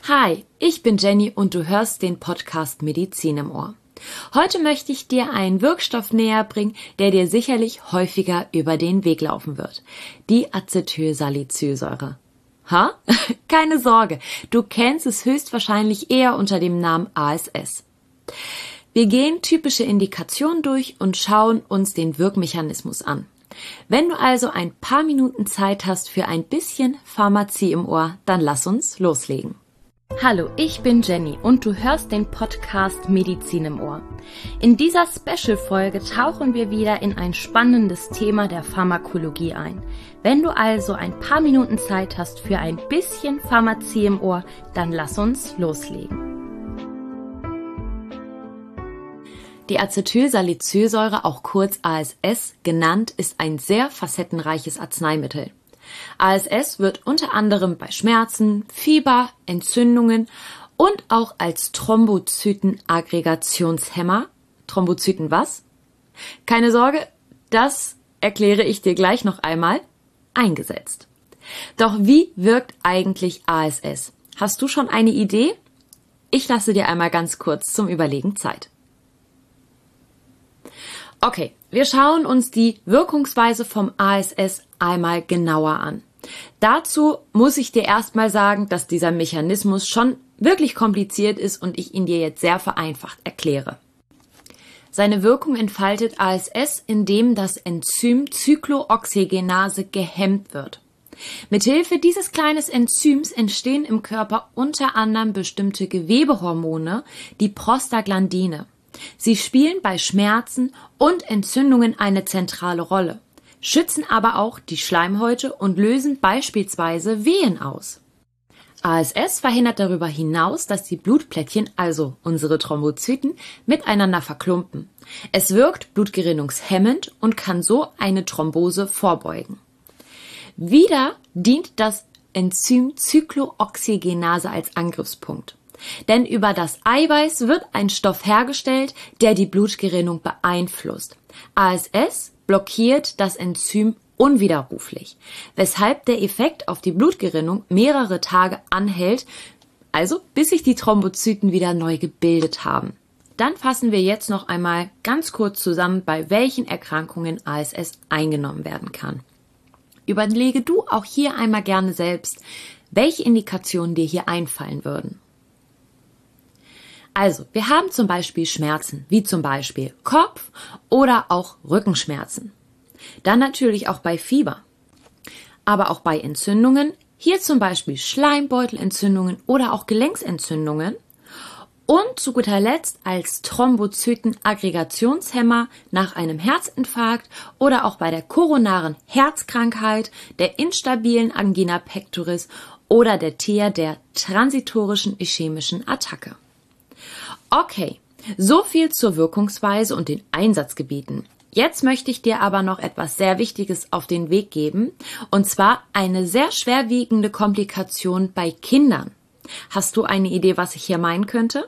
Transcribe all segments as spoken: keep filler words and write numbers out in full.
Hi, ich bin Jenny und du hörst den Podcast Medizin im Ohr. Heute möchte ich dir einen Wirkstoff näher bringen, der dir sicherlich häufiger über den Weg laufen wird. Die Acetylsalicylsäure. Ha? Keine Sorge, du kennst es höchstwahrscheinlich eher unter dem Namen A S S. Wir gehen typische Indikationen durch und schauen uns den Wirkmechanismus an. Wenn du also ein paar Minuten Zeit hast für ein bisschen Pharmazie im Ohr, dann lass uns loslegen. Hallo, ich bin Jenny und du hörst den Podcast Medizin im Ohr. In dieser Special-Folge tauchen wir wieder in ein spannendes Thema der Pharmakologie ein. Wenn du also ein paar Minuten Zeit hast für ein bisschen Pharmazie im Ohr, dann lass uns loslegen. Die Acetylsalicylsäure, auch kurz A S S genannt, ist ein sehr facettenreiches Arzneimittel. A S S wird unter anderem bei Schmerzen, Fieber, Entzündungen und auch als Thrombozytenaggregationshemmer, Thrombozyten was? Keine Sorge, das erkläre ich dir gleich noch einmal, eingesetzt. Doch wie wirkt eigentlich A S S? Hast du schon eine Idee? Ich lasse dir einmal ganz kurz zum Überlegen Zeit. Okay, wir schauen uns die Wirkungsweise vom A S S einmal genauer an. Dazu muss ich dir erstmal sagen, dass dieser Mechanismus schon wirklich kompliziert ist und ich ihn dir jetzt sehr vereinfacht erkläre. Seine Wirkung entfaltet A S S, indem das Enzym Cyclooxygenase gehemmt wird. Mithilfe dieses kleinen Enzyms entstehen im Körper unter anderem bestimmte Gewebehormone, die Prostaglandine. Sie spielen bei Schmerzen und Entzündungen eine zentrale Rolle, schützen aber auch die Schleimhäute und lösen beispielsweise Wehen aus. A S S verhindert darüber hinaus, dass die Blutplättchen, also unsere Thrombozyten, miteinander verklumpen. Es wirkt blutgerinnungshemmend und kann so eine Thrombose vorbeugen. Wieder dient das Enzym Cyclooxygenase als Angriffspunkt. Denn über das Eiweiß wird ein Stoff hergestellt, der die Blutgerinnung beeinflusst. A S S blockiert das Enzym unwiderruflich, weshalb der Effekt auf die Blutgerinnung mehrere Tage anhält, also bis sich die Thrombozyten wieder neu gebildet haben. Dann fassen wir jetzt noch einmal ganz kurz zusammen, bei welchen Erkrankungen A S S eingenommen werden kann. Überlege du auch hier einmal gerne selbst, welche Indikationen dir hier einfallen würden. Also, wir haben zum Beispiel Schmerzen, wie zum Beispiel Kopf- oder auch Rückenschmerzen. Dann natürlich auch bei Fieber, aber auch bei Entzündungen, hier zum Beispiel Schleimbeutelentzündungen oder auch Gelenksentzündungen. Und zu guter Letzt als Thrombozytenaggregationshemmer nach einem Herzinfarkt oder auch bei der koronaren Herzkrankheit, der instabilen Angina pectoris oder der T E A, der transitorischen ischämischen Attacke. Okay, so viel zur Wirkungsweise und den Einsatzgebieten. Jetzt möchte ich dir aber noch etwas sehr Wichtiges auf den Weg geben, und zwar eine sehr schwerwiegende Komplikation bei Kindern. Hast du eine Idee, was ich hier meinen könnte?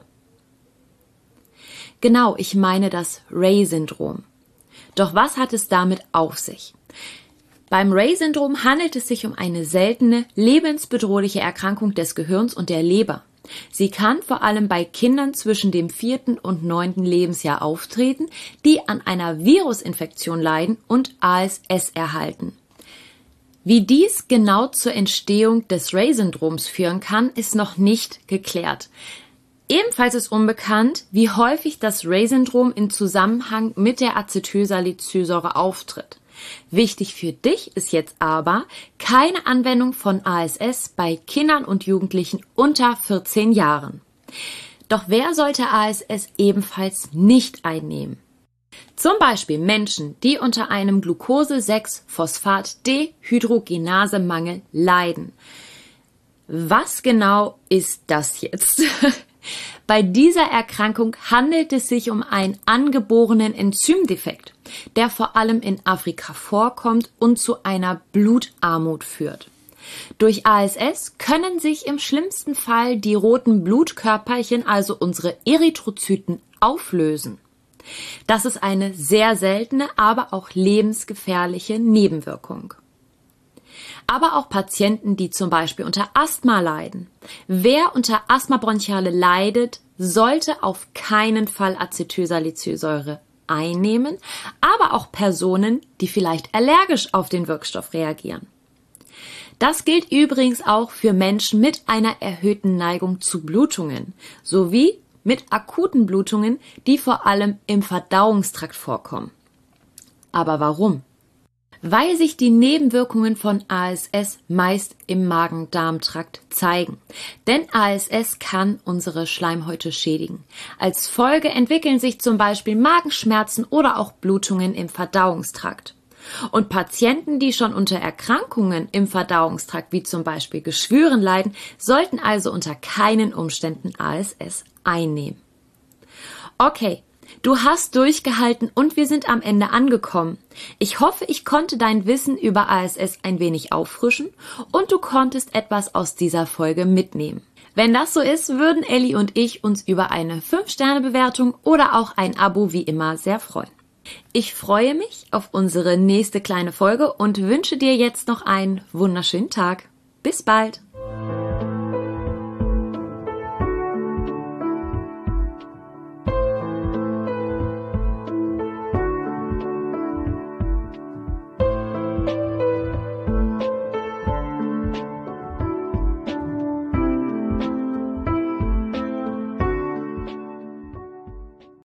Genau, ich meine das Reye-Syndrom. Doch was hat es damit auf sich? Beim Reye-Syndrom handelt es sich um eine seltene, lebensbedrohliche Erkrankung des Gehirns und der Leber. Sie kann vor allem bei Kindern zwischen dem vierten und neunten Lebensjahr auftreten, die an einer Virusinfektion leiden und A S S erhalten. Wie dies genau zur Entstehung des Reye-Syndroms führen kann, ist noch nicht geklärt. Ebenfalls ist unbekannt, wie häufig das Reye-Syndrom in Zusammenhang mit der Acetylsalicylsäure auftritt. Wichtig für dich ist jetzt aber keine Anwendung von A S S bei Kindern und Jugendlichen unter vierzehn Jahren. Doch wer sollte A S S ebenfalls nicht einnehmen? Zum Beispiel Menschen, die unter einem Glucose sechs Phosphat-Dehydrogenase-Mangel leiden. Was genau ist das jetzt? Bei dieser Erkrankung handelt es sich um einen angeborenen Enzymdefekt, der vor allem in Afrika vorkommt und zu einer Blutarmut führt. Durch A S S können sich im schlimmsten Fall die roten Blutkörperchen, also unsere Erythrozyten, auflösen. Das ist eine sehr seltene, aber auch lebensgefährliche Nebenwirkung. Aber auch Patienten, die zum Beispiel unter Asthma leiden. Wer unter Asthma bronchiale leidet, sollte auf keinen Fall Acetylsalicylsäure einnehmen, aber auch Personen, die vielleicht allergisch auf den Wirkstoff reagieren. Das gilt übrigens auch für Menschen mit einer erhöhten Neigung zu Blutungen, sowie mit akuten Blutungen, die vor allem im Verdauungstrakt vorkommen. Aber warum? Weil sich die Nebenwirkungen von A S S meist im Magen-Darm-Trakt zeigen. Denn A S S kann unsere Schleimhäute schädigen. Als Folge entwickeln sich zum Beispiel Magenschmerzen oder auch Blutungen im Verdauungstrakt. Und Patienten, die schon unter Erkrankungen im Verdauungstrakt wie zum Beispiel Geschwüren leiden, sollten also unter keinen Umständen A S S einnehmen. Okay. Du hast durchgehalten und wir sind am Ende angekommen. Ich hoffe, ich konnte dein Wissen über A S S ein wenig auffrischen und du konntest etwas aus dieser Folge mitnehmen. Wenn das so ist, würden Elli und ich uns über eine fünf Sterne Bewertung oder auch ein Abo wie immer sehr freuen. Ich freue mich auf unsere nächste kleine Folge und wünsche dir jetzt noch einen wunderschönen Tag. Bis bald!